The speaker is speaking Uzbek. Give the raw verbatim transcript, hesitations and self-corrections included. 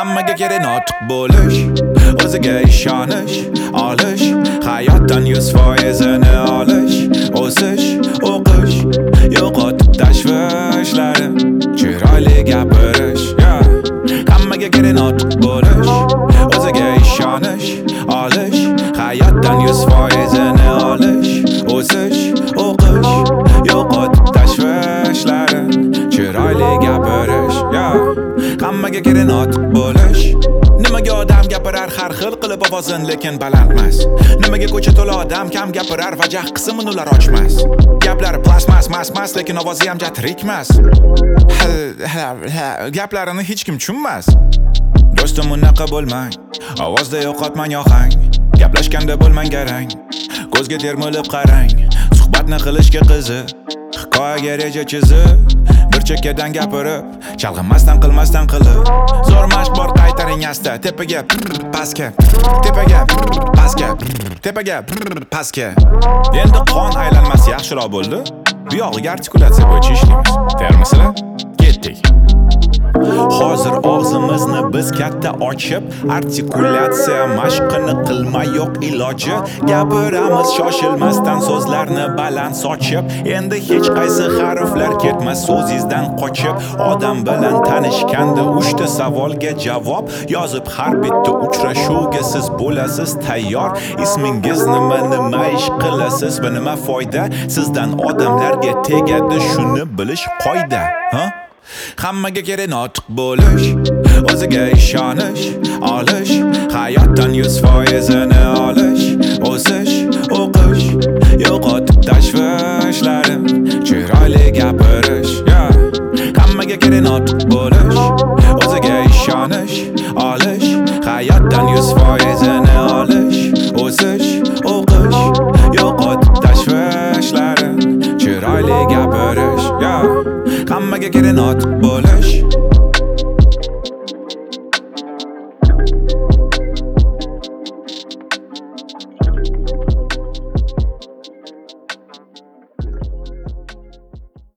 Hammaga kerak notiq bo'lish, o'ziga ishonish, olish, hayotdan yuz foizini olish, o'sish, o'qish, yo'qotib tashvishlari, chiroyli gapirish. Hammaga kerak notiq bo'lish, o'ziga ishonish, olish, hayotdan yuz foizini olish, o'sish, o'qish, yo'qotib tashvishlari, chiroyli gapirish. Hammaga kerak notiq bo'lish. Nimaga odam gapirar har xil qilib ovozin, lekin balandmas? Nimaga ko'cha to'la odam kam gapirar va jah qismini ular ochmas? Gaplari plasmas, mas, mas, lekin ovozi ham jatrikmas. Gaplarini hech kim tushunmas. Do'stim, unaqa bo'lmang, ovozda yo'qotmang ohang. Gaplashganda bo'lmang garang, ko'zga termilib qarang. Suhbatni qilishga qiziq, hikoyaga reja chizib, bir chekkadan gapirib, chalg'inmasdan qilmasdan qilib. Zo'r mashq bor, qaytaring asta, tepaga, pastga, tepaga, pastga, tepaga, pastga. Endi qon aylanmasi yaxshiroq bo'ldi. Bu yog'iga artikulatsiya bo'yicha ishlaymiz. Tayyormisizlar? Ketdik. Hozir og'zimizni biz katta ochib, artikulatsiya mashqini qilma, yo'q iloji. Gapiramiz shoshilmasdan, so'zlarni baland sochib. Endi hech qaysi harflar ketmas so'zingizdan qochib. Odam bilan tanishganda uchta savolga javob yozib, har bitta uchrashuvga siz bo'lasiz tayyor. Ismingiz nima, nima ish qilasiz va nima foyda? Sizdan odamlarga tegadi, shuni bilish qoida. Ha? Hammaga kerak notiq bo'lish, o'ziga ishonish, olish, hayotdan yuz foizini olish, o'sish, o'qish, yo'qotib tashvishlari, chiroyli gapirish. Hammaga kerak notiq bo'lish, o'ziga ishonish, olish, hayotdan yuz foizini olish, o'sish, o'qish, yo'qotib tashvishlari, chiroyli gapirish. Hammaga kerak notiq bo'lish.